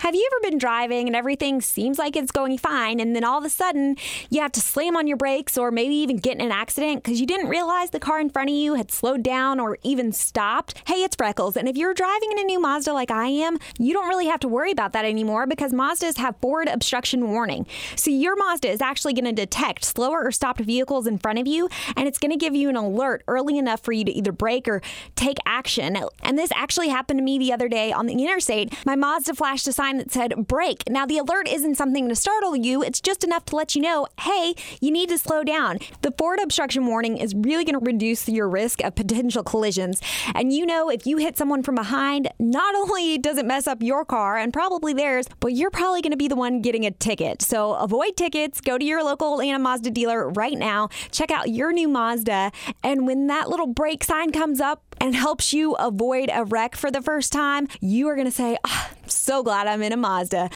Have you ever been driving and everything seems like it's going fine, and then all of a sudden you have to slam on your brakes or maybe even get in an accident because you didn't realize the car in front of you had slowed down or even stopped? Hey, it's Freckles, and if you're driving in a new Mazda like I am, you don't really have to worry about that anymore because Mazdas have forward obstruction warning. So your Mazda is actually going to detect slower or stopped vehicles in front of you, and it's going to give you an alert early enough for you to either brake or take action. And this actually happened to me the other day on the interstate. My Mazda flashed a sign that said brake. Now the alert isn't something to startle you, it's just enough to let you know, hey, you need to slow down. The forward obstruction warning is really going to reduce your risk of potential collisions. And if you hit someone from behind, not only does it mess up your car and probably theirs, but you're probably going to be the one getting a ticket. So avoid tickets, go to your local Atlanta Mazda dealer right now, check out your new Mazda, and when that little brake sign comes up and helps you avoid a wreck for the first time, you are going to say, I'm so glad I'm in a Mazda.